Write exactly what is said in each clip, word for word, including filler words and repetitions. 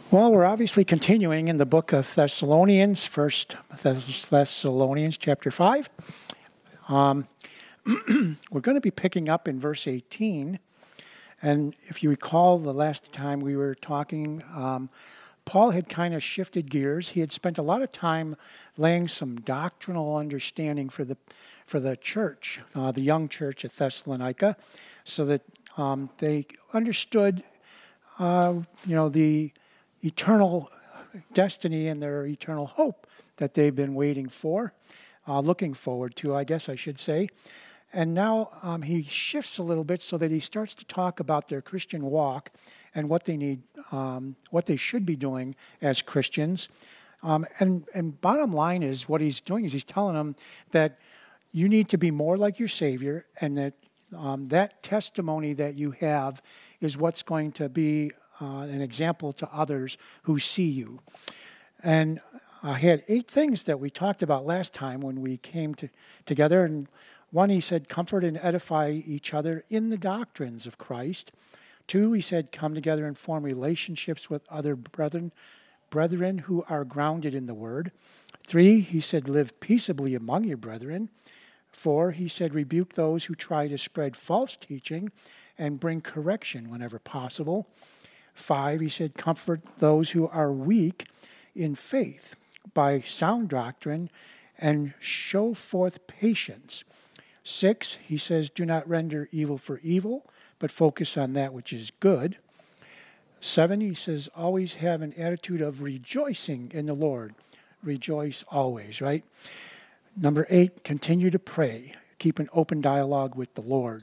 Well, we're obviously continuing in the book of Thessalonians, First Thessalonians chapter five. Um, we're going to be picking up in verse eighteen. And if you recall, the last time we were talking, um, Paul had kind of shifted gears. He had spent a lot of time laying some doctrinal understanding for the for the church, uh, the young church at Thessalonica, so that um, they understood, uh, you know, the eternal destiny and their eternal hope that they've been waiting for, uh, looking forward to, I guess I should say. And now um, he shifts a little bit so that he starts to talk about their Christian walk and what they need, um, what they should be doing as Christians. Um, and, and bottom line is what he's doing is he's telling them that you need to be more like your Savior, and that um, that testimony that you have is what's going to be Uh, an example to others who see you. And I had eight things that we talked about last time when we came to, together. And one, he said, comfort and edify each other in the doctrines of Christ. Two, he said, come together and form relationships with other brethren, brethren who are grounded in the Word. Three, he said, live peaceably among your brethren. Four, he said, rebuke those who try to spread false teaching and bring correction whenever possible. Five, he said, comfort those who are weak in faith by sound doctrine and show forth patience. Six, he says, do not render evil for evil, but focus on that which is good. Seven, he says, always have an attitude of rejoicing in the Lord. Rejoice always, right? Number eight, continue to pray. Keep an open dialogue with the Lord.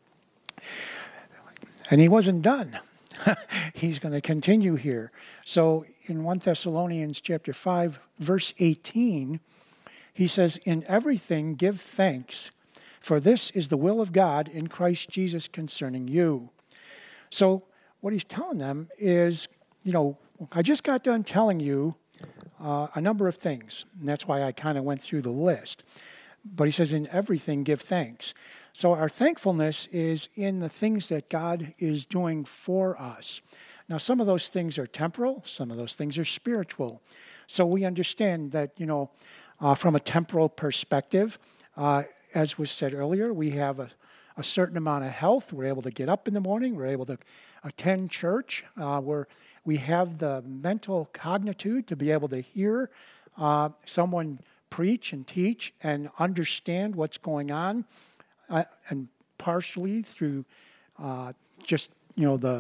And he wasn't done. He's going to continue here. So in First Thessalonians chapter five, verse eighteen, he says, in everything give thanks, for this is the will of God in Christ Jesus concerning you. So what he's telling them is, you know, I just got done telling you uh, a number of things, and that's why I kind of went through the list. But he says, in everything give thanks. So our thankfulness is in the things that God is doing for us. Now, some of those things are temporal. Some of those things are spiritual. So we understand that, you know, uh, from a temporal perspective, uh, as was said earlier, we have a, a certain amount of health. We're able to get up in the morning. We're able to attend church. Uh, we're, we have the mental cognitude to be able to hear uh, someone preach and teach and understand what's going on. Uh, and partially through uh, just, you know, the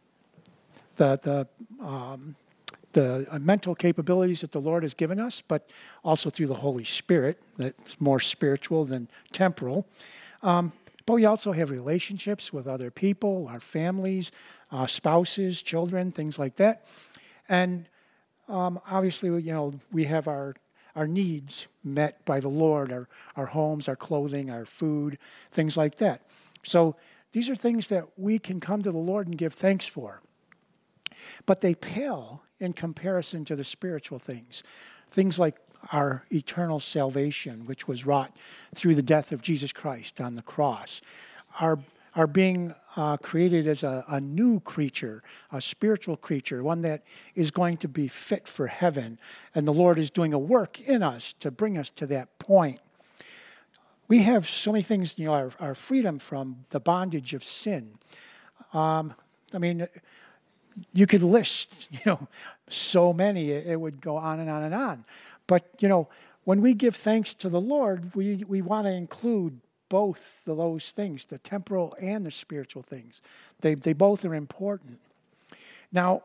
the the um, the mental capabilities that the Lord has given us, but also through the Holy Spirit. That's more spiritual than temporal. Um, but we also have relationships with other people, our families, uh, spouses, children, things like that. And um, obviously, you know, we have our our needs met by the Lord, our, our homes, our clothing, our food, things like that. So these are things that we can come to the Lord and give thanks for. But they pale in comparison to the spiritual things. Things like our eternal salvation, which was wrought through the death of Jesus Christ on the cross. Our are being uh, created as a, a new creature, a spiritual creature, one that is going to be fit for heaven. And the Lord is doing a work in us to bring us to that point. We have so many things, you know, our, our freedom from the bondage of sin. Um, I mean, you could list, you know, so many, it, it would go on and on and on. But, you know, when we give thanks to the Lord, we, we want to include both of those things, the temporal and the spiritual things. They they both are important. Now,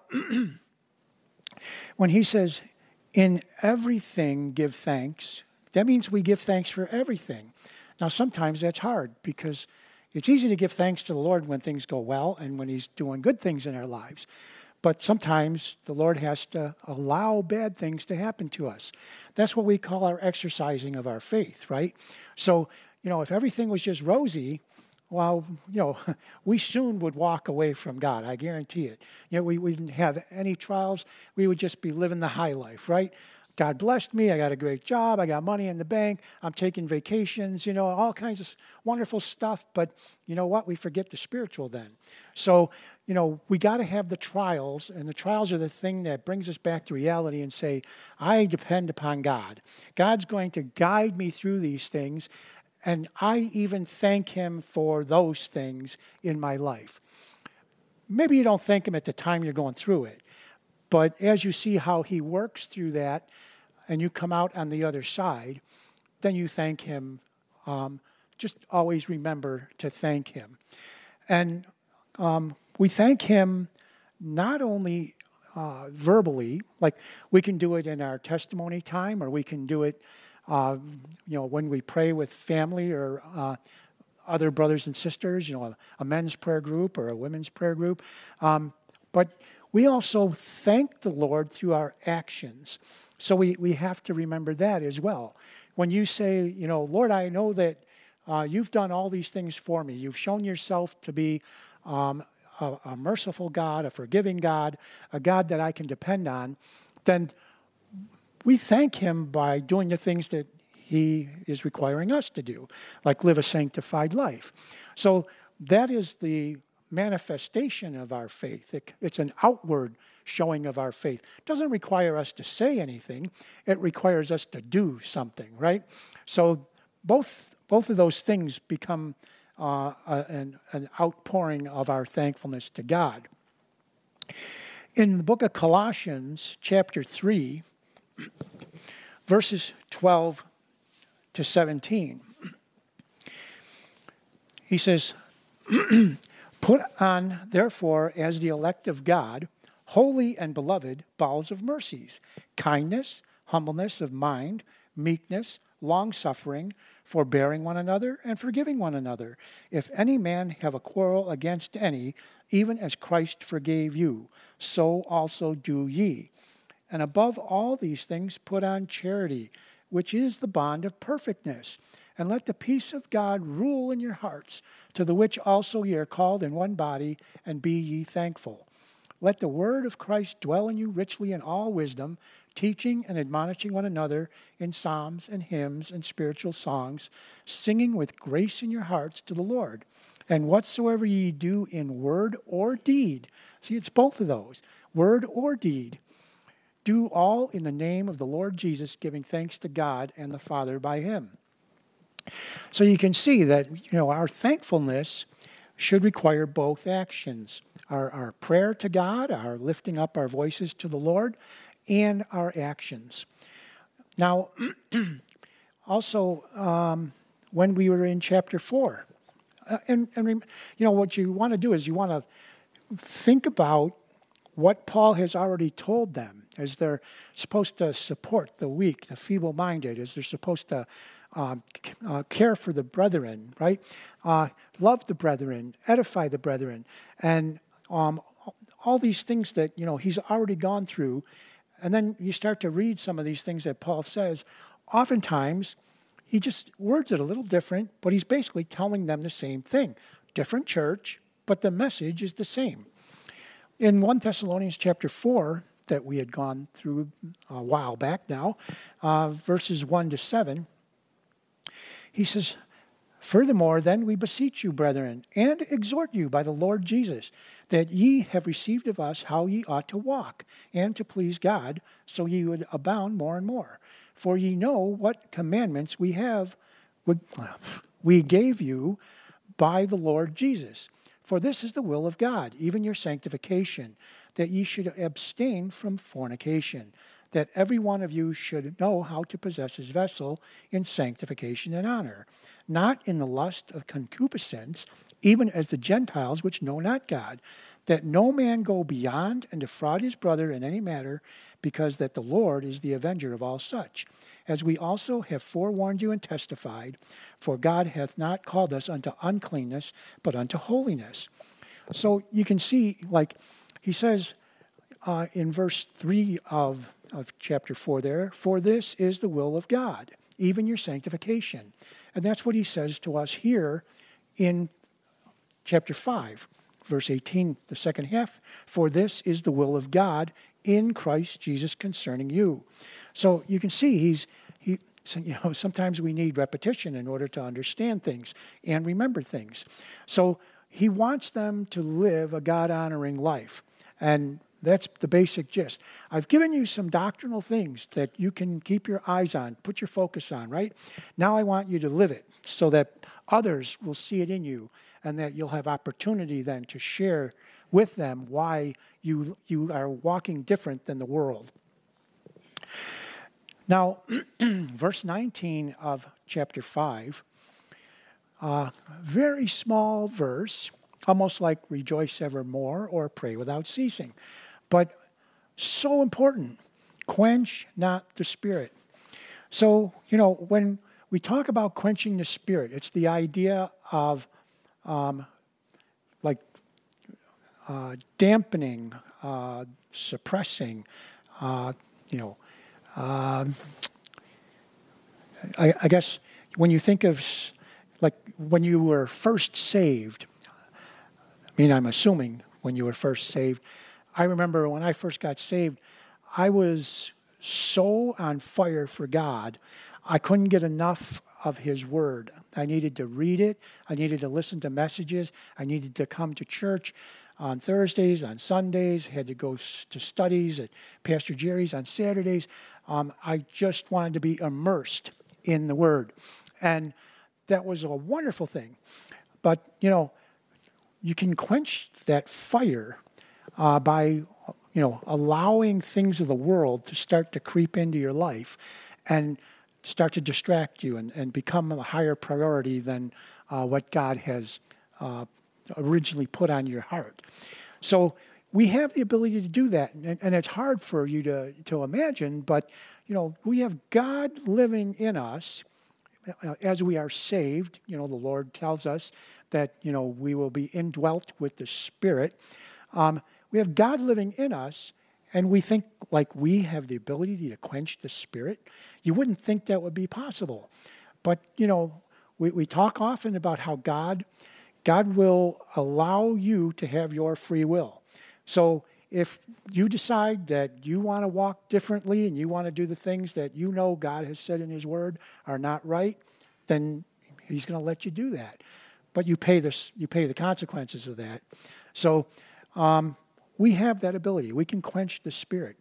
when he says, in everything give thanks, that means we give thanks for everything. Now, sometimes that's hard because it's easy to give thanks to the Lord when things go well and when he's doing good things in our lives. But sometimes the Lord has to allow bad things to happen to us. That's what we call our exercising of our faith, right? So, you know, if everything was just rosy, well, you know, we soon would walk away from God. I guarantee it. You know, we wouldn't have any trials. We would just be living the high life, right? God blessed me. I got a great job. I got money in the bank. I'm taking vacations, you know, all kinds of wonderful stuff. But you know what? We forget the spiritual then. So, you know, we got to have the trials, and the trials are the thing that brings us back to reality and say, I depend upon God. God's going to guide me through these things, and I even thank him for those things in my life. Maybe you don't thank him at the time you're going through it, but as you see how he works through that and you come out on the other side, then you thank him. Um, just always remember to thank him. And um, we thank him not only uh, verbally, like we can do it in our testimony time, or we can do it uh, you know, when we pray with family or uh, other brothers and sisters, you know, a, a men's prayer group or a women's prayer group. Um, but we also thank the Lord through our actions. So we, we have to remember that as well. When you say, you know, Lord, I know that uh, you've done all these things for me. You've shown yourself to be um, a, a merciful God, a forgiving God, a God that I can depend on. Then we thank him by doing the things that he is requiring us to do, like live a sanctified life. So that is the manifestation of our faith. It, it's an outward showing of our faith. It doesn't require us to say anything. It requires us to do something, right? So both both of those things become uh, a, an, an outpouring of our thankfulness to God. In the book of Colossians, chapter three, verses twelve to seventeen, he says, put on, therefore, as the elect of God, holy and beloved, bowels of mercies, kindness, humbleness of mind, meekness, long-suffering, forbearing one another, and forgiving one another. If any man have a quarrel against any, even as Christ forgave you, so also do ye. And above all these things put on charity, which is the bond of perfectness. And let the peace of God rule in your hearts, to the which also ye are called in one body, and be ye thankful. Let the word of Christ dwell in you richly in all wisdom, teaching and admonishing one another in psalms and hymns and spiritual songs, singing with grace in your hearts to the Lord. And whatsoever ye do in word or deed, see, it's both of those, word or deed, do all in the name of the Lord Jesus, giving thanks to God and the Father by him. So you can see that, you know, our thankfulness should require both actions. Our, our prayer to God, our lifting up our voices to the Lord, and our actions. Now, also, um, when we were in chapter four, uh, and, and you know, what you want to do is you want to think about what Paul has already told them, as they're supposed to support the weak, the feeble-minded, as they're supposed to um, uh, care for the brethren, right? Uh, love the brethren, edify the brethren, and um, all these things that, you know, he's already gone through. And then you start to read some of these things that Paul says. Oftentimes, he just words it a little different, but he's basically telling them the same thing. Different church, but the message is the same. In First Thessalonians chapter four, that we had gone through a while back now, uh, verses one to seven, he says, furthermore, then we beseech you, brethren, and exhort you by the Lord Jesus, that ye have received of us how ye ought to walk, and to please God, so ye would abound more and more. For ye know what commandments we have, we gave you by the Lord Jesus. For this is the will of God, even your sanctification, that ye should abstain from fornication, that every one of you should know how to possess his vessel in sanctification and honor, not in the lust of concupiscence, even as the Gentiles which know not God, that no man go beyond and defraud his brother in any matter, because that the Lord is the avenger of all such. As we also have forewarned you and testified, for God hath not called us unto uncleanness, but unto holiness. So you can see, like he says uh, in verse three of, of chapter four there, for this is the will of God, even your sanctification. And that's what he says to us here in chapter five, verse eighteen, the second half. For this is the will of God, in Christ Jesus concerning you. So you can see he's, he, so, you know, sometimes we need repetition in order to understand things and remember things. So he wants them to live a God-honoring life. And that's the basic gist. I've given you some doctrinal things that you can keep your eyes on, put your focus on, right? Now I want you to live it so that others will see it in you and that you'll have opportunity then to share with them why you, you are walking different than the world. Now, verse nineteen of chapter five, uh, very small verse, almost like rejoice evermore or pray without ceasing. But so important, quench not the spirit. So, you know, when we talk about quenching the spirit, it's the idea of um, like uh, dampening, uh, suppressing, uh, you know, um, I, I guess when you think of like when you were first saved, I mean, I'm assuming when you were first saved, I remember when I first got saved, I was so on fire for God, I couldn't get enough of His Word. I needed to read it. I needed to listen to messages. I needed to come to church on Thursdays, on Sundays. Had to go to studies at Pastor Jerry's on Saturdays. Um, I just wanted to be immersed in the Word. And that was a wonderful thing. But, you know, you can quench that fire uh, by, you know, allowing things of the world to start to creep into your life and start to distract you and, and become a higher priority than uh, what God has uh, originally put on your heart. So we have the ability to do that, and, and it's hard for you to, to imagine, but, you know, we have God living in us as we are saved. You know, the Lord tells us that, you know, we will be indwelt with the Spirit. Um, we have God living in us, and we think like we have the ability to quench the Spirit. You wouldn't think that would be possible. But, you know, we, we talk often about how God, God will allow you to have your free will. So if you decide that you want to walk differently and you want to do the things that you know God has said in His Word are not right, then He's going to let you do that. But you pay this, you pay the consequences of that. So um, we have that ability. We can quench the Spirit.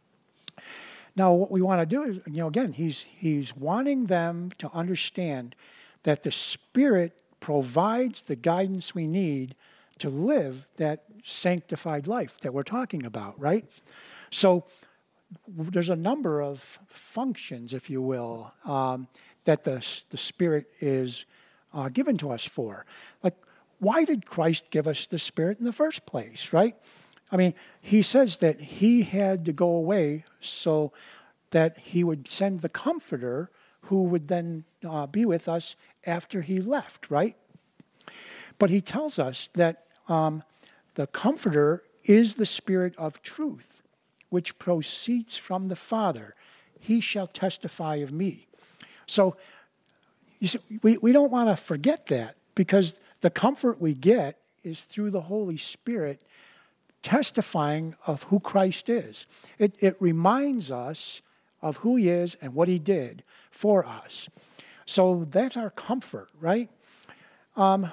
Now, what we want to do is, you know, again, he's he's wanting them to understand that the Spirit provides the guidance we need to live that sanctified life that we're talking about, right? So there's a number of functions, if you will, um, that the, the Spirit is uh, given to us for. Like, why did Christ give us the Spirit in the first place, right? I mean, He says that He had to go away so that He would send the Comforter who would then uh, be with us after He left, right? But He tells us that um, the Comforter is the Spirit of truth, which proceeds from the Father. He shall testify of me. So you see, we, we don't want to forget that, because the comfort we get is through the Holy Spirit testifying of who Christ is. It, it reminds us of who He is and what He did for us. So that's our comfort, right? Um,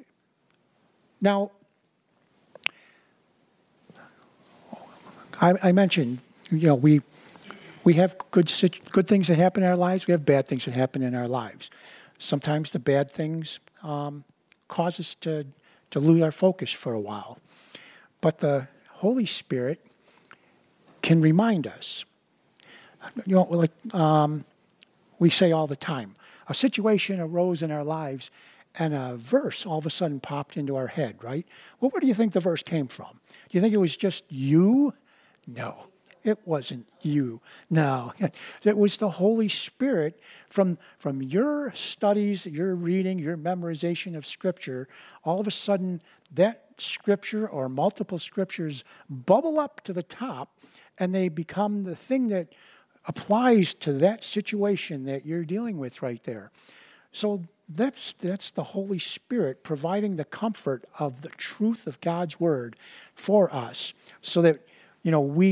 now, I, I mentioned, you know, we we have good good things that happen in our lives. We have bad things that happen in our lives. Sometimes the bad things um, cause us to, to lose our focus for a while. But the Holy Spirit can remind us. You know, like um, we say all the time, a situation arose in our lives and a verse all of a sudden popped into our head, right? Well, where do you think the verse came from? Do you think it was just you? No, it wasn't you. No, it was the Holy Spirit from, from your studies, your reading, your memorization of Scripture. All of a sudden, that Scripture or multiple Scriptures bubble up to the top, and they become the thing that applies to that situation that you're dealing with right there. So that's that's the Holy Spirit providing the comfort of the truth of God's Word for us, so that, you know, we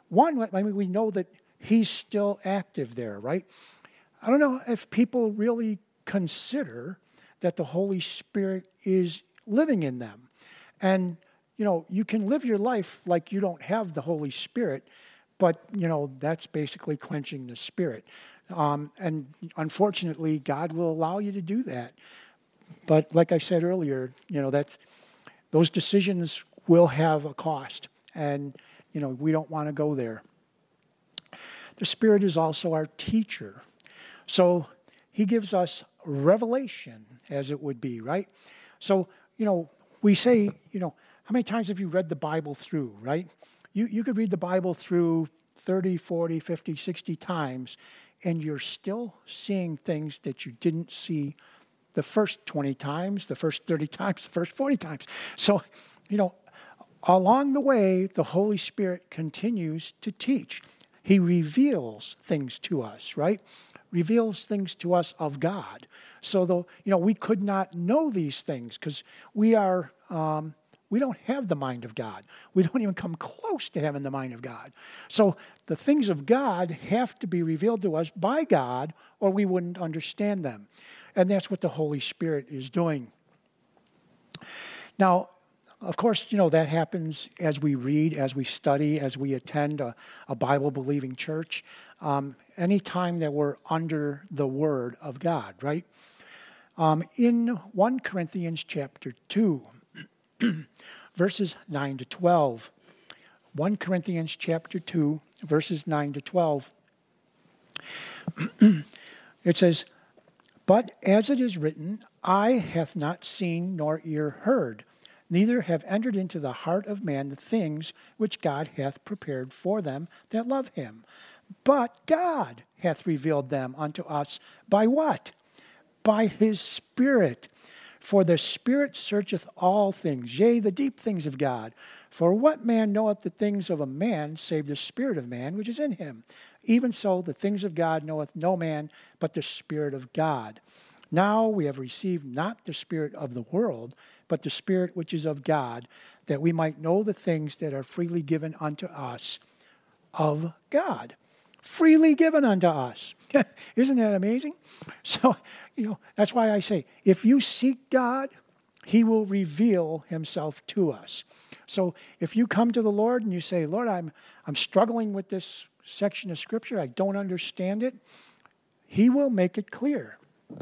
One, I mean, we know that he's still active there, right? I don't know if people really consider that the Holy Spirit is living in them. And, you know, you can live your life like you don't have the Holy Spirit, but, you know, that's basically quenching the Spirit. Um, and unfortunately, God will allow you to do that. But like I said earlier, you know, that's, those decisions will have a cost. And, you know, we don't want to go there. The Spirit is also our teacher. So he gives us revelation, as it would be, right? So, you know, we say, you know, how many times have you read the Bible through, right? You, you could read the Bible through thirty, forty, fifty, sixty times, and you're still seeing things that you didn't see the first twenty times, the first thirty times, the first forty times. So, you know, along the way, the Holy Spirit continues to teach. He reveals things to us, right? Reveals things to us of God. So, though, you know, we could not know these things because we are, um, we don't have the mind of God. We don't even come close to having the mind of God. So the things of God have to be revealed to us by God, or we wouldn't understand them. And that's what the Holy Spirit is doing. Now, of course, you know, that happens as we read, as we study, as we attend a, a Bible-believing church. Um, anytime that we're under the Word of God, right? Um, in First Corinthians chapter two, verses nine to twelve. First Corinthians chapter two, verses nine to twelve. It says, "But as it is written, eye hath not seen nor ear heard, neither have entered into the heart of man the things which God hath prepared for them that love him. But God hath revealed them unto us by what? By his Spirit. For the Spirit searcheth all things, yea, the deep things of God. For what man knoweth the things of a man, save the Spirit of man which is in him? Even so, the things of God knoweth no man, but the Spirit of God. Now we have received not the spirit of the world, but the Spirit which is of God, that we might know the things that are freely given unto us of God." Freely given unto us. Isn't that amazing? So, you know, that's why I say, if you seek God, he will reveal himself to us. So if you come to the Lord and you say, "Lord, I'm I'm struggling with this section of Scripture, I don't understand it," he will make it clear.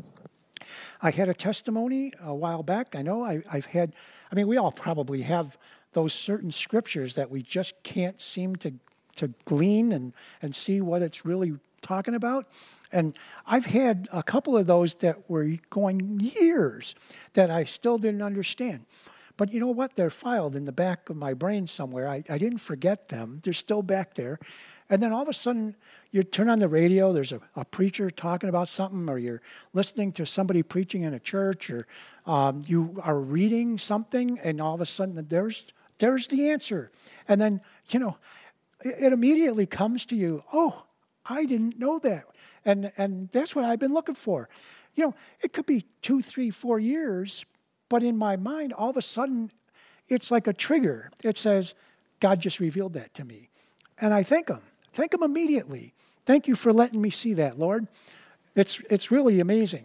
I had a testimony a while back. I know I, I've had, I mean, we all probably have those certain scriptures that we just can't seem to, to glean and, and see what it's really talking about. And I've had a couple of those that were going years that I still didn't understand. But you know what? They're filed in the back of my brain somewhere. I, I didn't forget them. They're still back there. And then all of a sudden, you turn on the radio, there's a, a preacher talking about something, or you're listening to somebody preaching in a church, or um, you are reading something, and all of a sudden, there's there's the answer. And then, you know, it, it immediately comes to you, "Oh, I didn't know that." And, and that's what I've been looking for. You know, it could be two, three, four years, but in my mind, all of a sudden, it's like a trigger. It says, God just revealed that to me. And I thank him. Thank him immediately. Thank you for letting me see that, Lord. It's it's really amazing.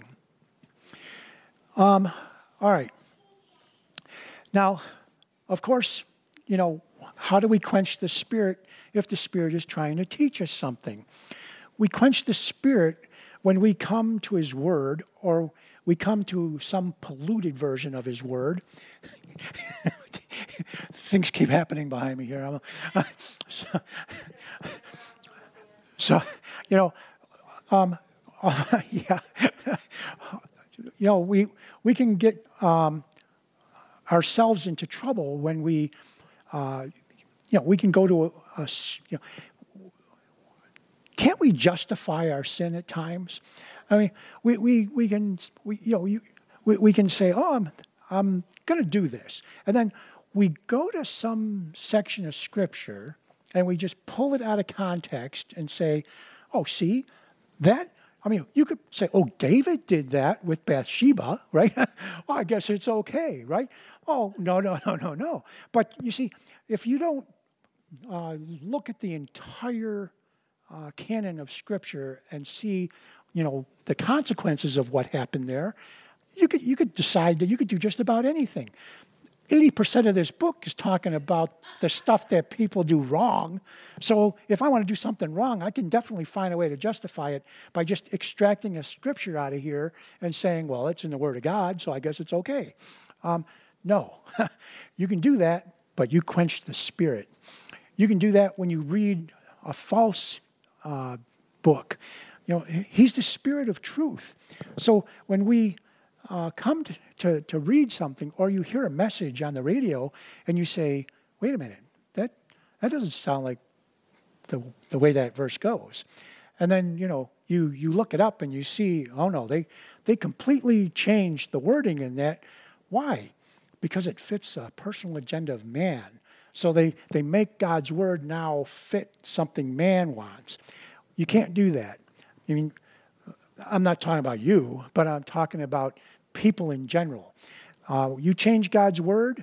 Um, all right. Now, of course, you know, how do we quench the Spirit if the Spirit is trying to teach us something? We quench the Spirit when we come to his word, or we come to some polluted version of his word. Things keep happening behind me here. so, so, you know, um, uh, yeah, you know, we we can get um, ourselves into trouble when we, uh, you know, we can go to a, a you know, can't we justify our sin at times? I mean, we we we can we you know you, we we can say, "Oh, I'm I'm going to do this," and then we go to some section of Scripture and we just pull it out of context and say, "Oh, see, that." I mean, you could say, "Oh, David did that with Bathsheba, right?" Well, I guess it's okay, right? Oh, no, no, no, no, no. But you see, if you don't uh, look at the entire uh, canon of Scripture and see, you know, the consequences of what happened there, you could you could decide that you could do just about anything. eighty percent of this book is talking about the stuff that people do wrong. So if I want to do something wrong, I can definitely find a way to justify it by just extracting a scripture out of here and saying, well, it's in the Word of God, so I guess it's okay. Um, no, you can do that, but you quench the Spirit. You can do that when you read a false uh, book. You know, He's the Spirit of truth. So when we uh, come to, to, to read something, or you hear a message on the radio and you say, wait a minute, that, that doesn't sound like the, the way that verse goes. And then, you know, you, you look it up and you see, oh no, they, they completely changed the wording in that. Why? Because it fits a personal agenda of man. So they, they make God's word now fit something man wants. You can't do that. I mean, I'm not talking about you, but I'm talking about people in general. Uh, you change God's word,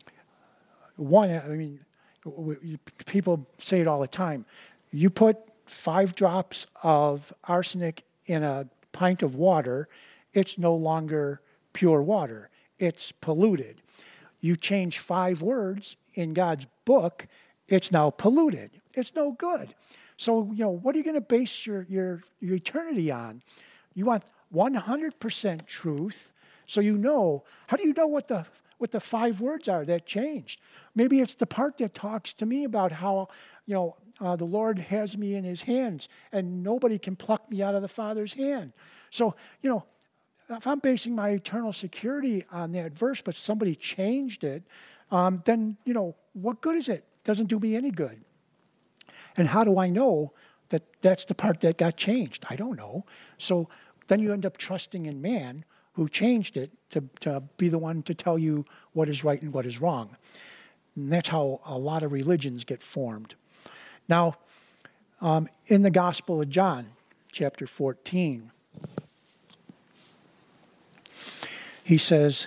one, I mean, people say it all the time. You put five drops of arsenic in a pint of water, it's no longer pure water. It's polluted. You change five words in God's book, it's now polluted. It's no good. So, you know, what are you going to base your, your, your eternity on? You want one hundred percent truth, so you know. How do you know what the what the five words are that changed? Maybe it's the part that talks to me about how, you know, uh, the Lord has me in His hands, and nobody can pluck me out of the Father's hand. So, you know, if I'm basing my eternal security on that verse, but somebody changed it, um, then, you know, what good is it? It doesn't do me any good. And how do I know that that's the part that got changed? I don't know. So then you end up trusting in man who changed it to, to be the one to tell you what is right and what is wrong. And that's how a lot of religions get formed. Now, um, in the Gospel of John, chapter fourteen, he says,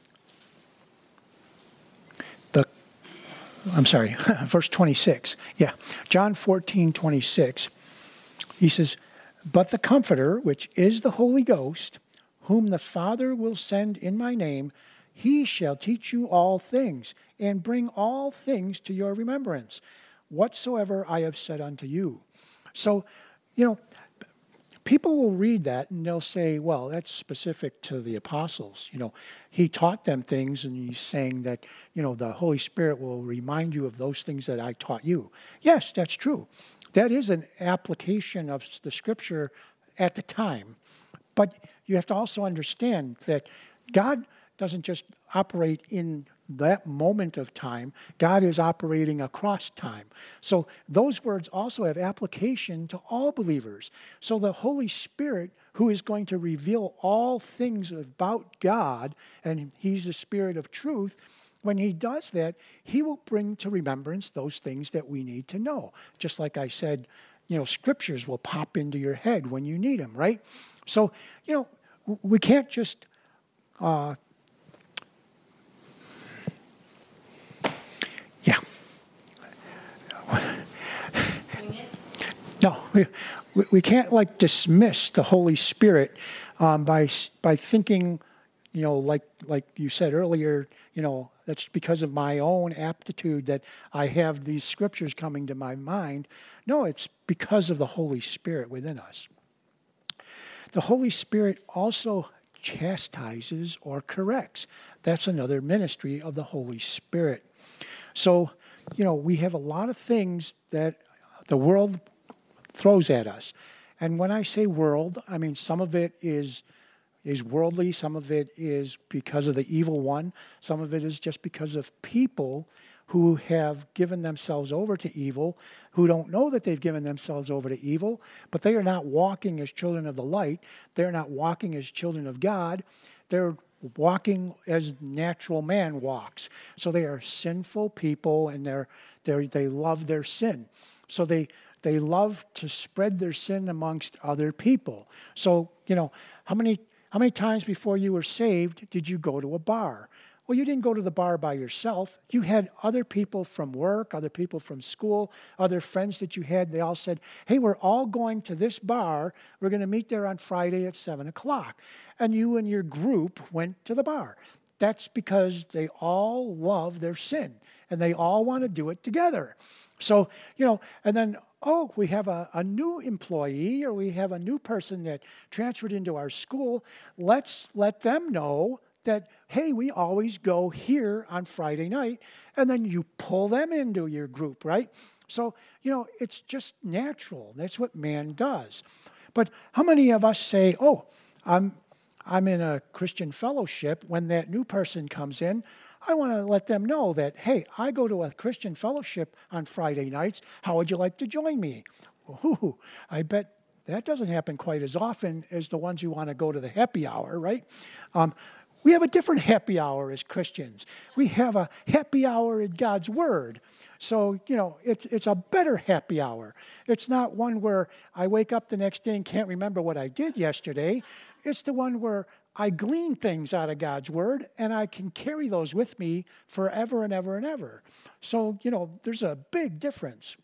the, I'm sorry, verse twenty-six. Yeah, John fourteen, twenty-six. He says, but the Comforter, which is the Holy Ghost, whom the Father will send in my name, He shall teach you all things, and bring all things to your remembrance, whatsoever I have said unto you. So, you know, people will read that and they'll say, well, that's specific to the apostles. You know, He taught them things, and He's saying that, you know, the Holy Spirit will remind you of those things that I taught you. Yes, that's true. That is an application of the Scripture at the time. But you have to also understand that God doesn't just operate in that moment of time. God is operating across time. So those words also have application to all believers. So the Holy Spirit, who is going to reveal all things about God, and He's the Spirit of truth, when He does that, He will bring to remembrance those things that we need to know. Just like I said, you know, scriptures will pop into your head when you need them, right? So, you know, we can't just uh, yeah. No, we, we can't like dismiss the Holy Spirit um, by by thinking, you know, like like you said earlier, you know, that's because of my own aptitude that I have these scriptures coming to my mind. No, it's because of the Holy Spirit within us. The Holy Spirit also chastises or corrects. That's another ministry of the Holy Spirit. So, you know, we have a lot of things that the world throws at us. And when I say world, I mean some of it is is worldly, some of it is because of the evil one, some of it is just because of people who have given themselves over to evil, who don't know that they've given themselves over to evil, but they are not walking as children of the light. They're not walking as children of God. They're walking as natural man walks. So they are sinful people, and they're, they're, they love their sin. So they they love to spread their sin amongst other people. So, you know, how many How many times before you were saved did you go to a bar? Well, you didn't go to the bar by yourself. You had other people from work, other people from school, other friends that you had. They all said, hey, we're all going to this bar. We're going to meet there on Friday at seven o'clock. And you and your group went to the bar. That's because they all love their sin, and they all want to do it together. So, you know, and then, oh, we have a, a new employee, or we have a new person that transferred into our school. Let's let them know that, hey, we always go here on Friday night, and then you pull them into your group, right? So, you know, it's just natural. That's what man does. But how many of us say, oh, I'm I'm in a Christian fellowship. When that new person comes in, I want to let them know that, hey, I go to a Christian fellowship on Friday nights. How would you like to join me? Ooh, I bet that doesn't happen quite as often as the ones who want to go to the happy hour, right? Um, We have a different happy hour as Christians. We have a happy hour in God's Word. So, you know, it's, it's a better happy hour. It's not one where I wake up the next day and can't remember what I did yesterday. It's the one where I glean things out of God's Word, and I can carry those with me forever and ever and ever. So, you know, there's a big difference.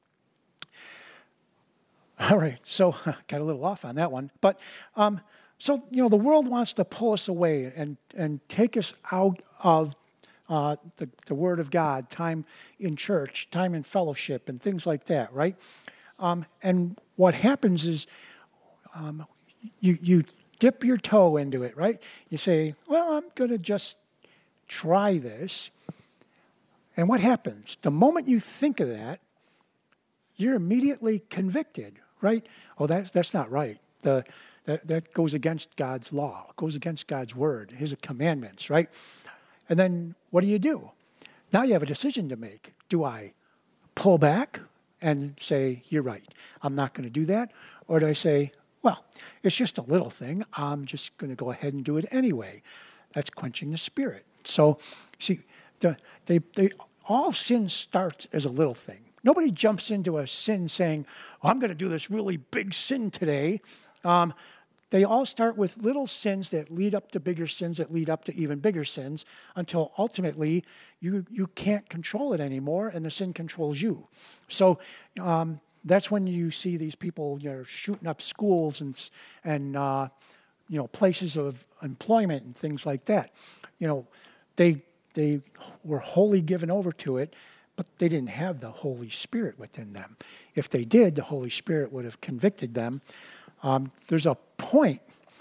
All right, so got a little off on that one. But, um, so, you know, the world wants to pull us away and, and take us out of uh, the, the Word of God, time in church, time in fellowship, and things like that, right? Um, and what happens is um, you, you dip your toe into it, right? You say, well, I'm going to just try this. And what happens? The moment you think of that, you're immediately convicted, right? Oh, that, that's not right. The That, that goes against God's law, goes against God's word, his commandments, right? And then what do you do? Now you have a decision to make. Do I pull back and say, you're right, I'm not going to do that? Or do I say, well, it's just a little thing, I'm just going to go ahead and do it anyway? That's quenching the spirit. So, see, the, they, they, all sin starts as a little thing. Nobody jumps into a sin saying, oh, I'm going to do this really big sin today. Um, They all start with little sins that lead up to bigger sins that lead up to even bigger sins until ultimately you, you can't control it anymore and the sin controls you. So um, that's when you see these people, you know, shooting up schools and, and uh, you know, places of employment and things like that. You know, they, they were wholly given over to it, but they didn't have the Holy Spirit within them. If they did, the Holy Spirit would have convicted them. Um, there's a point,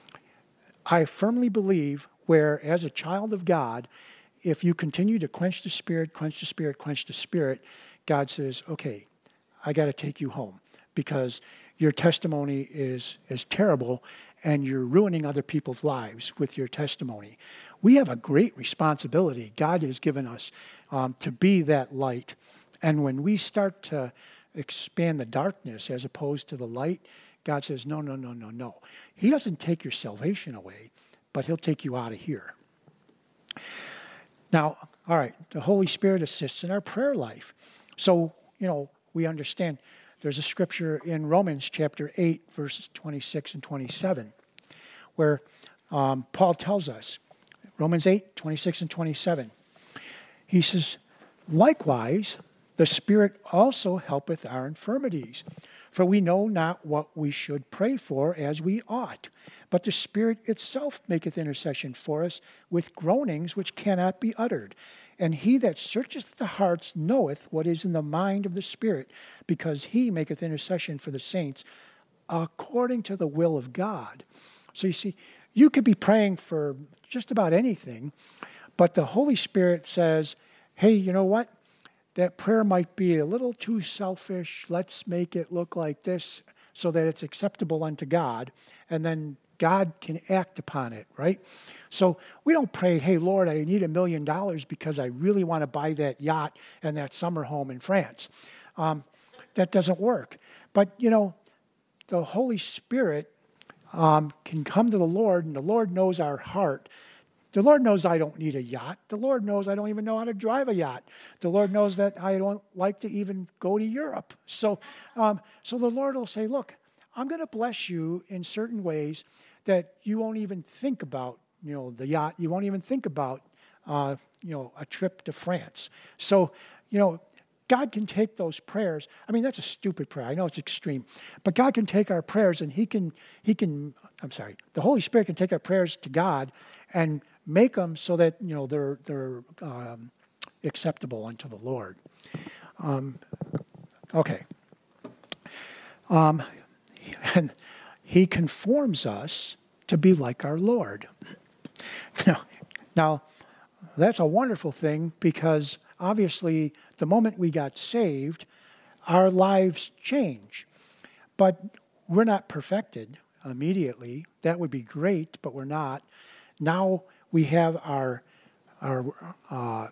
I firmly believe, where as a child of God, if you continue to quench the Spirit, quench the Spirit, quench the Spirit, God says, okay, I got to take you home because your testimony is, is terrible and you're ruining other people's lives with your testimony. We have a great responsibility God has given us um, to be that light. And when we start to expand the darkness as opposed to the light, God says, no, no, no, no, no. He doesn't take your salvation away, but he'll take you out of here. Now, all right, the Holy Spirit assists in our prayer life. So, you know, we understand there's a scripture in Romans chapter eight, verses twenty-six and twenty-seven, where um, Paul tells us, Romans eight, twenty-six and twenty-seven, he says, likewise, the Spirit also helpeth our infirmities. For we know not what we should pray for as we ought. But the Spirit itself maketh intercession for us with groanings which cannot be uttered. And he that searcheth the hearts knoweth what is in the mind of the Spirit, because he maketh intercession for the saints according to the will of God. So you see, you could be praying for just about anything, but the Holy Spirit says, hey, you know what? That prayer might be a little too selfish. Let's make it look like this so that it's acceptable unto God. And then God can act upon it, right? So we don't pray, hey, Lord, I need a million dollars because I really want to buy that yacht and that summer home in France. Um, that doesn't work. But, you know, the Holy Spirit um, can come to the Lord, and the Lord knows our heart. The Lord knows I don't need a yacht. The Lord knows I don't even know how to drive a yacht. The Lord knows that I don't like to even go to Europe. So, um, so the Lord will say, look, I'm going to bless you in certain ways that you won't even think about, you know, the yacht. You won't even think about uh, you know, a trip to France. So, you know, God can take those prayers. I mean, that's a stupid prayer. I know it's extreme, but God can take our prayers and he can, he can, I'm sorry, the Holy Spirit can take our prayers to God and make them so that, you know, they're, they're um, acceptable unto the Lord. Um, okay. Um, and he conforms us to be like our Lord. Now, now, that's a wonderful thing because obviously the moment we got saved, our lives change. But we're not perfected immediately. That would be great, but we're not. Now we have our our uh,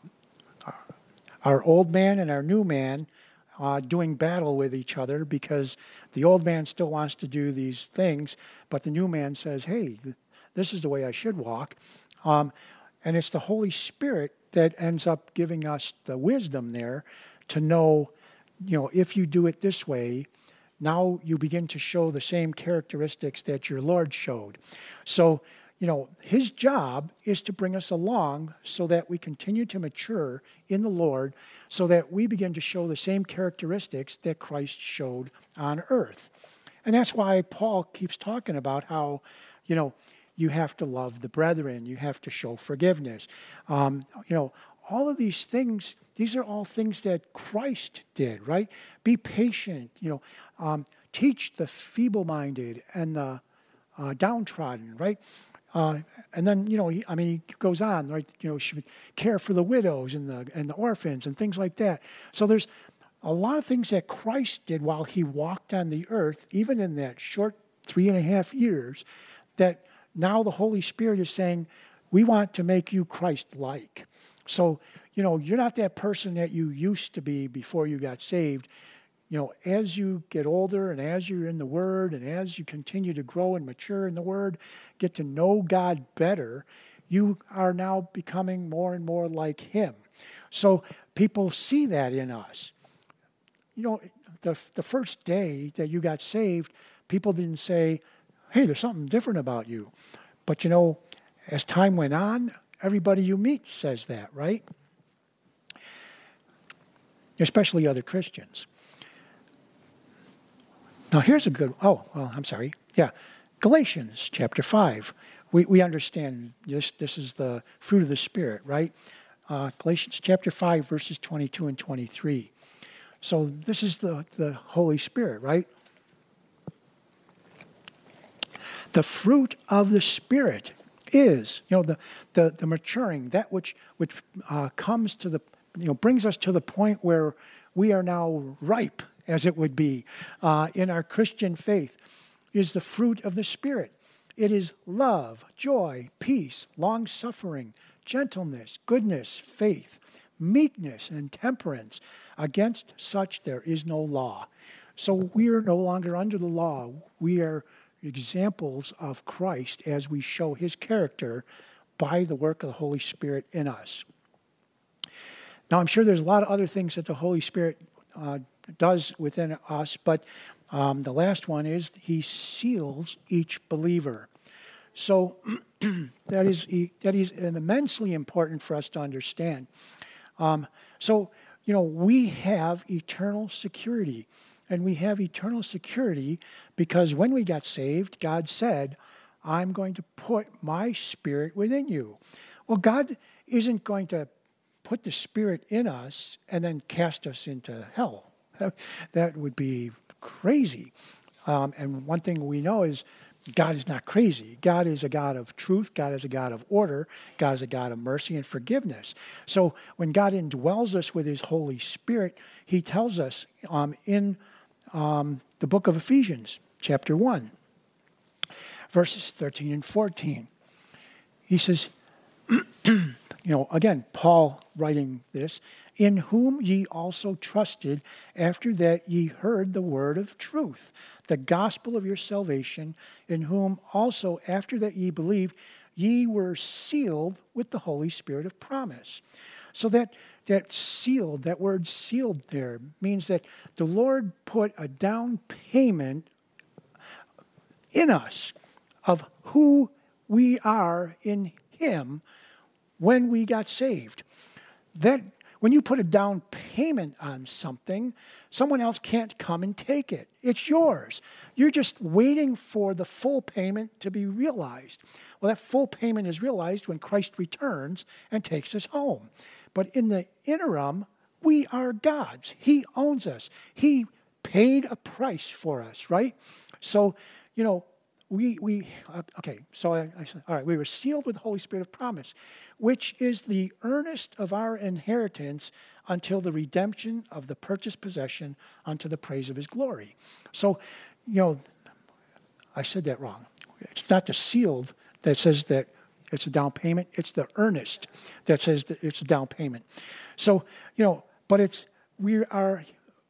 our old man and our new man uh, doing battle with each other because the old man still wants to do these things, but the new man says, hey, this is the way I should walk. Um, and it's the Holy Spirit that ends up giving us the wisdom there to know, you know, if you do it this way, now you begin to show the same characteristics that your Lord showed. So, you know, his job is to bring us along so that we continue to mature in the Lord, so that we begin to show the same characteristics that Christ showed on earth. And that's why Paul keeps talking about how, you know, you have to love the brethren, you have to show forgiveness. Um, you know, all of these things, these are all things that Christ did, right? Be patient, you know, um, teach the feeble-minded and the uh, downtrodden, right? Uh, and then, you know, he, I mean, he goes on, right? You know, should care for the widows and the and the orphans and things like that. So there's a lot of things that Christ did while he walked on the earth, even in that short three and a half years, that now the Holy Spirit is saying, we want to make you Christ-like. So, you know, you're not that person that you used to be before you got saved. You know, as you get older and as you're in the Word and as you continue to grow and mature in the Word, get to know God better, you are now becoming more and more like Him. So people see that in us. You know, the, the first day that you got saved, people didn't say, hey, there's something different about you. But, you know, as time went on, everybody you meet says that, right? Especially other Christians. Now, here's a good, oh, well, I'm sorry. Yeah, Galatians chapter five. We we understand this, this is the fruit of the Spirit, right? Uh, Galatians chapter five, verses twenty-two and twenty-three. So this is the, the Holy Spirit, right? The fruit of the Spirit is, you know, the the, the maturing, that which which uh, comes to the, you know, brings us to the point where we are now ripe, as it would be, uh, in our Christian faith, is the fruit of the Spirit. It is love, joy, peace, long-suffering, gentleness, goodness, faith, meekness, and temperance. Against such there is no law. So we are no longer under the law. We are examples of Christ as we show his character by the work of the Holy Spirit in us. Now, I'm sure there's a lot of other things that the Holy Spirit uh, does within us, but um, the last one is he seals each believer. So that is that is immensely important for us to understand. Um, so, you know, we have eternal security. And we have eternal security because when we got saved, God said, I'm going to put my Spirit within you. Well, God isn't going to put the Spirit in us and then cast us into hell. That would be crazy. Um, and one thing we know is God is not crazy. God is a God of truth. God is a God of order. God is a God of mercy and forgiveness. So when God indwells us with his Holy Spirit, he tells us um, in um, the book of Ephesians, chapter one, verses thirteen and fourteen. He says, you know, again, Paul writing this, in whom ye also trusted after that ye heard the word of truth, the gospel of your salvation, in whom also after that ye believed, ye were sealed with the Holy Spirit of promise. So that that sealed, that word sealed there, means that the Lord put a down payment in us of who we are in him when we got saved. That when you put a down payment on something, someone else can't come and take it. It's yours. You're just waiting for the full payment to be realized. Well, that full payment is realized when Christ returns and takes us home. But in the interim, we are God's. He owns us. He paid a price for us, right? So, you know, we, we okay, so I, I said, all right, we were sealed with the Holy Spirit of promise, which is the earnest of our inheritance until the redemption of the purchased possession unto the praise of his glory. So, you know, I said that wrong. It's not the sealed that says that it's a down payment. It's the earnest that says that it's a down payment. So, you know, but it's, we are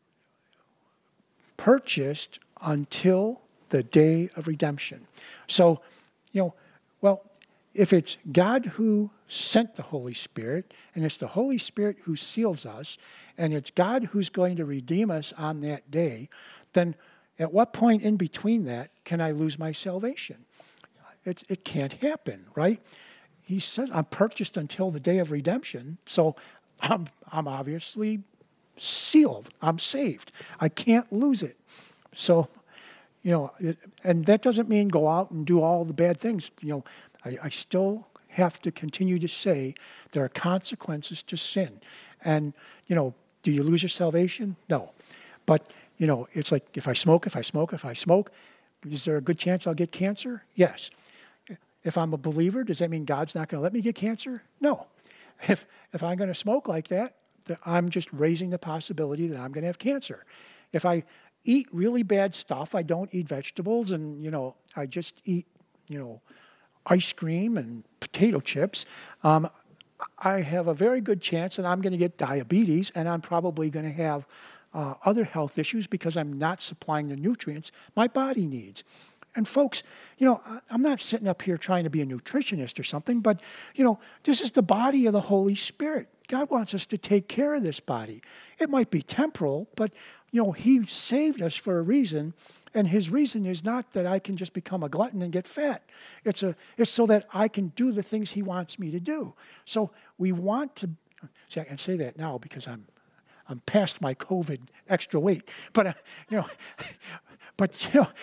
purchased until the day of redemption. So, you know, well, if it's God who sent the Holy Spirit, and it's the Holy Spirit who seals us, and it's God who's going to redeem us on that day, then at what point in between that can I lose my salvation? It, it can't happen, right? He says, I'm purchased until the day of redemption, so I'm, I'm obviously sealed. I'm saved. I can't lose it. So, you know, it, and that doesn't mean go out and do all the bad things. You know, I, I still have to continue to say there are consequences to sin. And, you know, do you lose your salvation? No. But, you know, it's like if I smoke, if I smoke, if I smoke, is there a good chance I'll get cancer? Yes. If I'm a believer, does that mean God's not going to let me get cancer? No. If if I'm going to smoke like that, I'm just raising the possibility that I'm going to have cancer. If I eat really bad stuff, I don't eat vegetables, and, you know, I just eat, you know, ice cream and potato chips, um, I have a very good chance that I'm going to get diabetes, and I'm probably going to have uh, other health issues because I'm not supplying the nutrients my body needs. And folks, you know, I'm not sitting up here trying to be a nutritionist or something, but, you know, this is the body of the Holy Spirit. God wants us to take care of this body. It might be temporal, but, you know, he saved us for a reason, and his reason is not that I can just become a glutton and get fat. It's a, it's so that I can do the things he wants me to do. So we want to, see, I can say that now because I'm, I'm past my COVID extra weight, but, uh, you know, but, you know,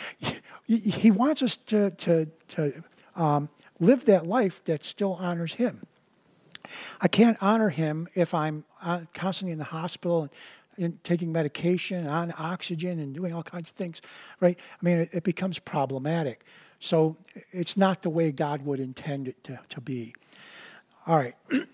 he wants us to, to, to um, live that life that still honors him. I can't honor him if I'm constantly in the hospital and, and taking medication, on oxygen, and doing all kinds of things, right? I mean, it, it becomes problematic. So it's not the way God would intend it to, to be. All right.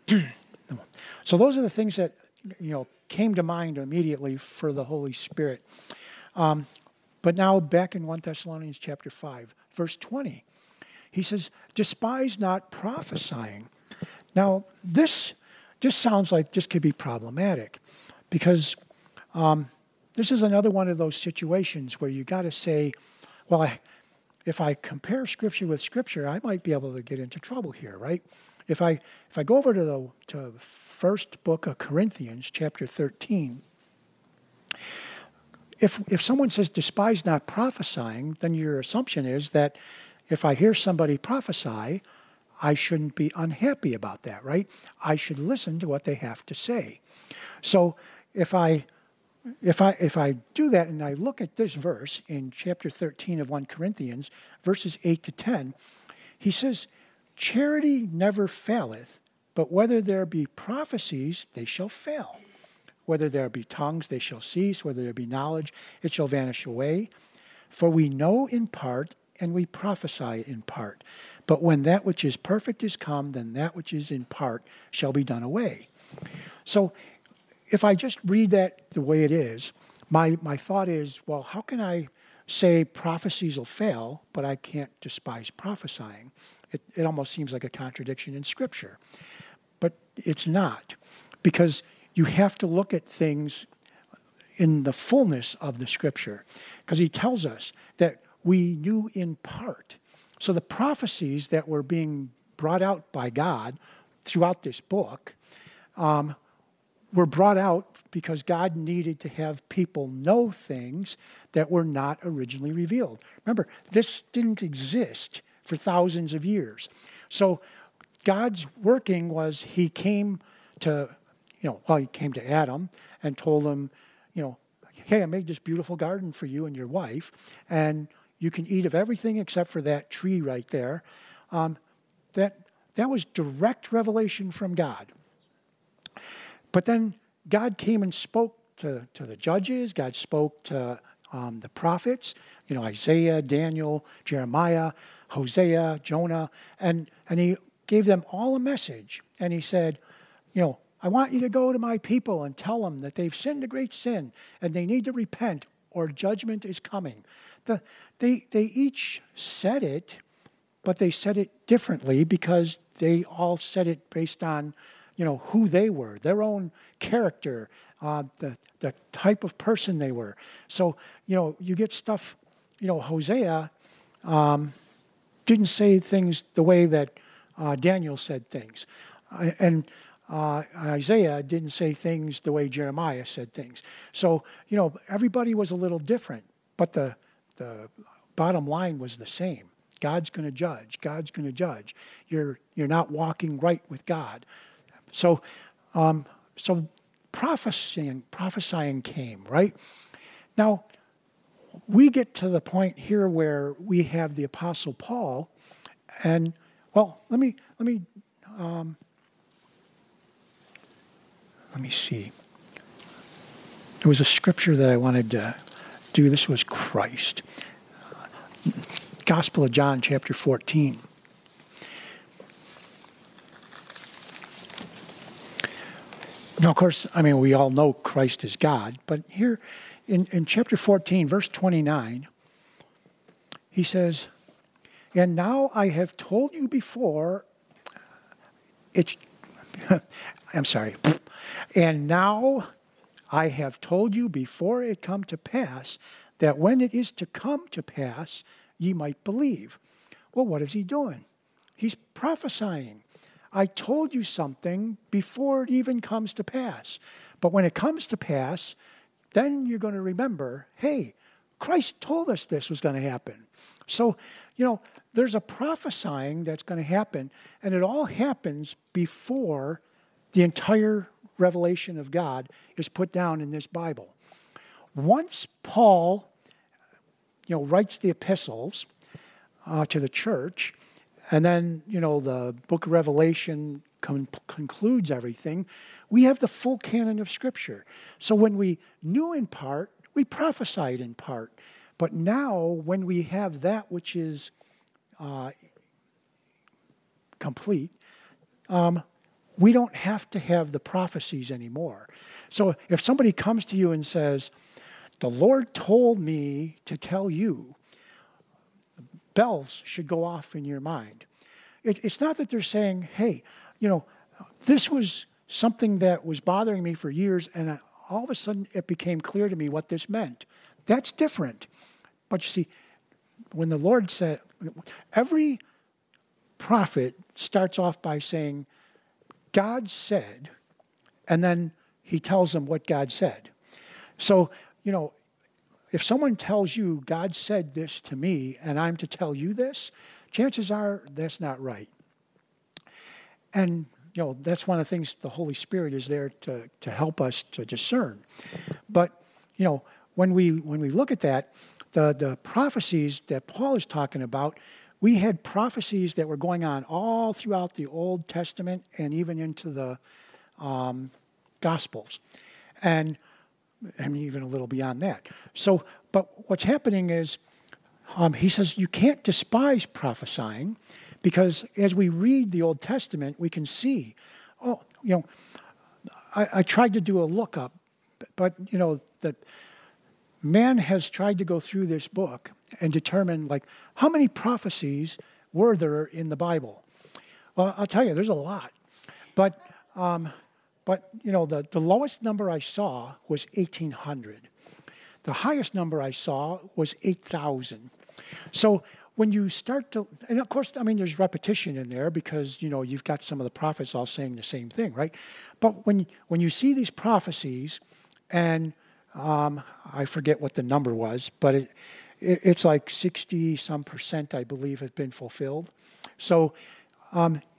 So those are the things that, you know, came to mind immediately for the Holy Spirit. Um, but now back in First Thessalonians chapter five, verse twenty, he says, despise not prophesying. Now, this just sounds like this could be problematic because um, this is another one of those situations where you got to say, well, I, if I compare Scripture with Scripture, I might be able to get into trouble here, right? If I if I go over to the to first book of Corinthians, chapter thirteen, if if someone says despise not prophesying, then your assumption is that if I hear somebody prophesy, I shouldn't be unhappy about that, right? I should listen to what they have to say. So if I if I if I do that and I look at this verse in chapter thirteen of First Corinthians, verses eight to ten, he says, charity never faileth, but whether there be prophecies, they shall fail. Whether there be tongues, they shall cease. Whether there be knowledge, it shall vanish away. For we know in part, and we prophesy in part. But when that which is perfect is come, then that which is in part shall be done away. So if I just read that the way it is, my, my thought is, well, how can I say prophecies will fail, but I can't despise prophesying? It, it almost seems like a contradiction in Scripture. But it's not, because you have to look at things in the fullness of the Scripture, because he tells us that we knew in part. So the prophecies that were being brought out by God throughout this book um, were brought out because God needed to have people know things that were not originally revealed. Remember, this didn't exist for thousands of years. So God's working was he came to, you know, well, he came to Adam and told him, you know, hey, I made this beautiful garden for you and your wife, and you can eat of everything except for that tree right there. Um, that that was direct revelation from God. But then God came and spoke to, to the judges. God spoke to um, the prophets, you know, Isaiah, Daniel, Jeremiah, Hosea, Jonah, and, and he gave them all a message. And he said, you know, I want you to go to my people and tell them that they've sinned a great sin and they need to repent or judgment is coming. The, they, they each said it, but they said it differently because they all said it based on, you know, who they were, their own character, uh, the, the type of person they were. So, you know, you get stuff, you know, Hosea um, didn't say things the way that uh, Daniel said things. Uh, and uh, Isaiah didn't say things the way Jeremiah said things. So, you know, everybody was a little different, but the the bottom line was the same. God's going to judge. God's going to judge. You're you're not walking right with God. So, um, so prophesying prophesying came, right? Now, we get to the point here where we have the Apostle Paul, and well, let me let me um, let me see. There was a scripture that I wanted to do. This was Christ. Gospel of John, chapter fourteen. Now, of course, I mean, we all know Christ is God, but here in, in chapter fourteen, verse twenty-nine, he says, and now I have told you before, it's, I'm sorry, and now I have told you before it come to pass, that when it is to come to pass, ye might believe. Well, what is he doing? He's prophesying. I told you something before it even comes to pass. But when it comes to pass, then you're going to remember, hey, Christ told us this was going to happen. So, you know, there's a prophesying that's going to happen, and it all happens before the entire revelation of God is put down in this Bible. Once Paul, you know, writes the epistles uh, to the church, and then, you know, the book of Revelation con- concludes everything, we have the full canon of Scripture. So when we knew in part, we prophesied in part. But now, when we have that which is uh, complete, um, we don't have to have the prophecies anymore. So if somebody comes to you and says, the Lord told me to tell you, bells should go off in your mind. It, it's not that they're saying, hey, you know, this was something that was bothering me for years, and I, all of a sudden it became clear to me what this meant. That's different. But you see, when the Lord said, every prophet starts off by saying, God said, and then he tells them what God said. So, you know, if someone tells you, God said this to me, and I'm to tell you this, chances are that's not right. And, you know, that's one of the things the Holy Spirit is there to, to help us to discern. But, you know, when we when we look at that, the, the prophecies that Paul is talking about, we had prophecies that were going on all throughout the Old Testament and even into the um, Gospels. And and even a little beyond that. So, but what's happening is, um, he says, you can't despise prophesying, because as we read the Old Testament, we can see, oh, you know, I, I tried to do a lookup, but, you know, that man has tried to go through this book and determine, like, how many prophecies were there in the Bible? Well, I'll tell you, there's a lot. But, um, But, you know, the, the lowest number I saw was eighteen hundred. The highest number I saw was eight thousand. So when you start to, and of course, I mean, there's repetition in there because, you know, you've got some of the prophets all saying the same thing, right? But when, when you see these prophecies, and um, I forget what the number was, but it, it, it's like sixty some percent, I believe, have been fulfilled. So um, if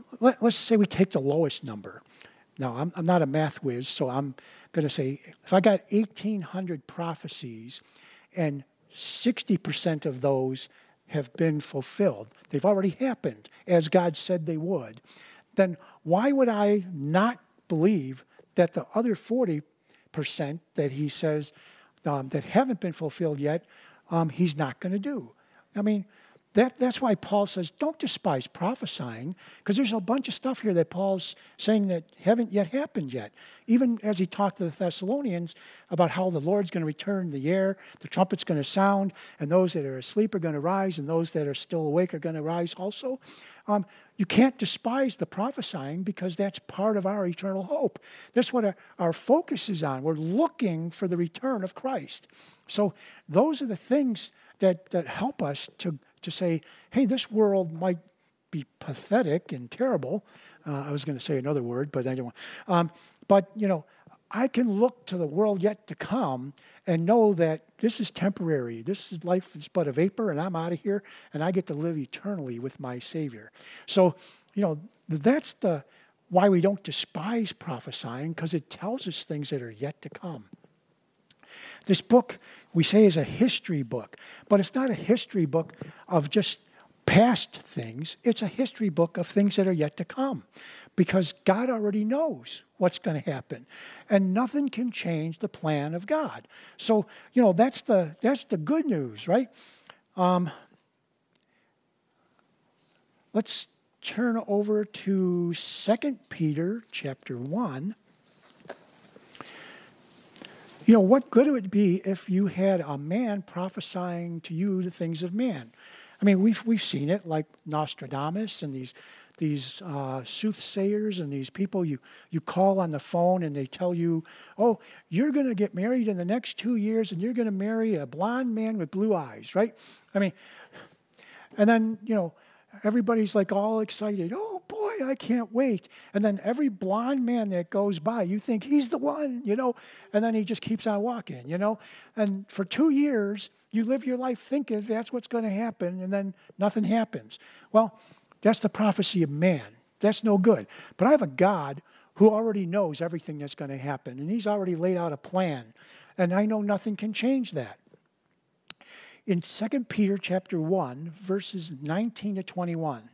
let, let's say we take the lowest number. Now, I'm, I'm not a math whiz, so I'm going to say if I got eighteen hundred prophecies and sixty percent of those have been fulfilled, they've already happened as God said they would, then why would I not believe that the other forty percent that he says um, that haven't been fulfilled yet, um, he's not going to do? I mean, that, that's why Paul says, don't despise prophesying, because there's a bunch of stuff here that Paul's saying that haven't yet happened yet. Even as he talked to the Thessalonians about how the Lord's going to return in the air, the trumpet's going to sound, and those that are asleep are going to rise, and those that are still awake are going to rise also. Um, you can't despise the prophesying because that's part of our eternal hope. That's what our, our focus is on. We're looking for the return of Christ. So those are the things that, that help us to, to say, hey, this world might be pathetic and terrible. Uh, I was going to say another word, but I don't want. Um, but, you know, I can look to the world yet to come and know that this is temporary. This is life is but a vapor, and I'm out of here, and I get to live eternally with my Savior. So, you know, that's the why we don't despise prophesying, because it tells us things that are yet to come. This book, we say, is a history book, but it's not a history book of just past things. It's a history book of things that are yet to come, because God already knows what's going to happen, and nothing can change the plan of God. So, you know, that's the that's the good news, right? Um, let's turn over to Second Peter chapter one. You know, what good it would be if you had a man prophesying to you the things of man. I mean, we've we've seen it, like Nostradamus and these these uh, soothsayers and these people you, you call on the phone and they tell you, oh, you're going to get married in the next two years and you're going to marry a blonde man with blue eyes, right? I mean, and then, you know, everybody's like all excited. Oh, boy, I can't wait. And then every blonde man that goes by, you think he's the one, you know, and then he just keeps on walking, you know. And for two years, you live your life thinking that's what's going to happen, and then nothing happens. Well, that's the prophecy of man. That's no good. But I have a God who already knows everything that's going to happen, and he's already laid out a plan, and I know nothing can change that. In Second Peter chapter one, verses nineteen to twenty-one,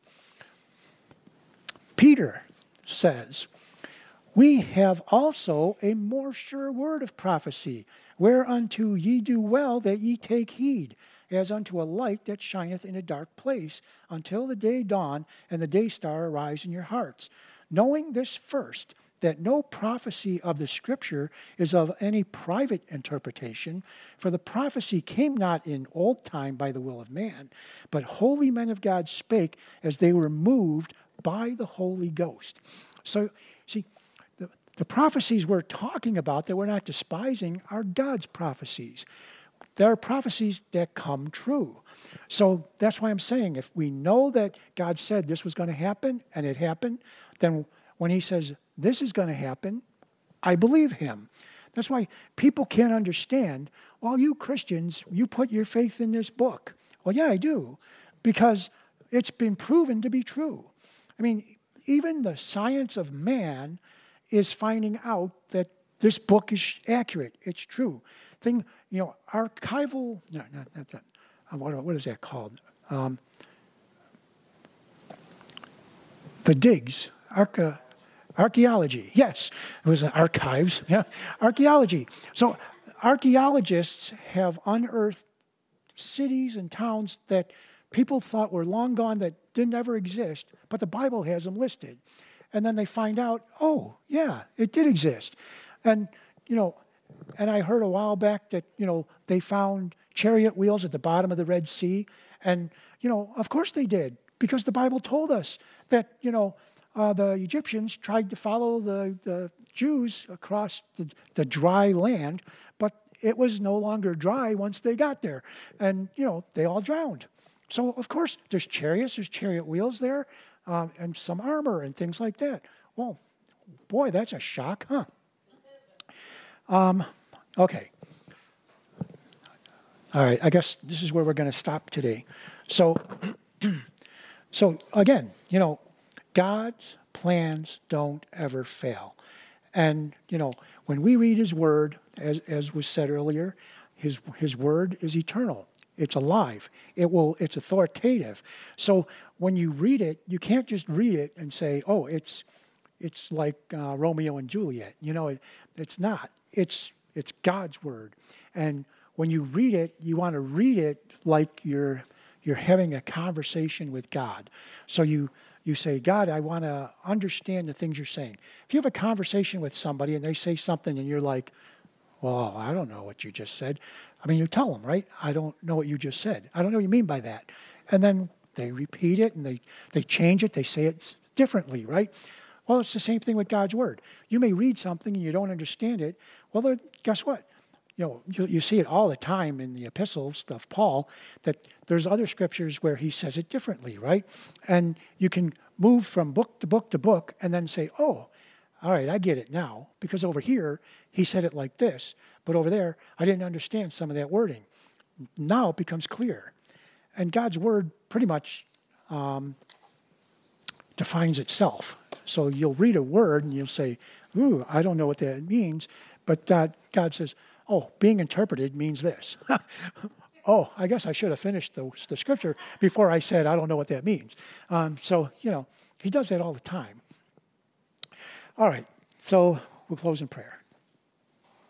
Peter says, we have also a more sure word of prophecy, whereunto ye do well that ye take heed, as unto a light that shineth in a dark place, until the day dawn and the day star arise in your hearts. Knowing this first, that no prophecy of the Scripture is of any private interpretation, for the prophecy came not in old time by the will of man, but holy men of God spake as they were moved by the Holy Ghost. So, see, the, the prophecies we're talking about that we're not despising are God's prophecies. There are prophecies that come true. So that's why I'm saying if we know that God said this was going to happen and it happened, then when he says this is going to happen, I believe him. That's why people can't understand, well, you Christians, you put your faith in this book. Well, yeah, I do, because it's been proven to be true. I mean, even the science of man is finding out that this book is accurate. It's true. Thing, you know, archival, no, not, not that. What, what is that called? Um, the digs, arca, archaeology. Yes, it was archives. Yeah, archaeology. So archaeologists have unearthed cities and towns that people thought were long gone, that didn't ever exist, but the Bible has them listed. And then they find out, oh, yeah, it did exist. And, you know, and I heard a while back that, you know, they found chariot wheels at the bottom of the Red Sea. And, you know, of course they did, because the Bible told us that, you know, uh, the Egyptians tried to follow the, the Jews across the, the dry land, but it was no longer dry once they got there. And, you know, they all drowned. So, of course, there's chariots, there's chariot wheels there, um, and some armor and things like that. Well, boy, that's a shock, huh? Um, okay. All right, I guess this is where we're going to stop today. So, so again, you know, God's plans don't ever fail. And, you know, when we read his word, as, as was said earlier, his, his word is eternal. It's alive. It will, it's authoritative. So when you read it, you can't just read it and say, oh, it's, it's like uh, Romeo and Juliet. You know, it, it's not. It's, it's God's word. And when you read it, you want to read it like you're, you're having a conversation with God. So you, you say, God, I want to understand the things you're saying. If you have a conversation with somebody and they say something and you're like, well, I don't know what you just said. I mean, you tell them, right? I don't know what you just said. I don't know what you mean by that. And then they repeat it and they, they change it. They say it differently, right? Well, it's the same thing with God's word. You may read something and you don't understand it. Well, then, guess what? You know, you, you see it all the time in the epistles of Paul, that there's other scriptures where he says it differently, right? And you can move from book to book to book and then say, oh, all right, I get it now. Because over here, he said it like this. But over there, I didn't understand some of that wording. Now it becomes clear. And God's word pretty much um, defines itself. So you'll read a word and you'll say, ooh, I don't know what that means. But God, God says, oh, being interpreted means this. Oh, I guess I should have finished the, the scripture before I said, I don't know what that means. Um, so, you know, he does that all the time. All right, so we'll close in prayer.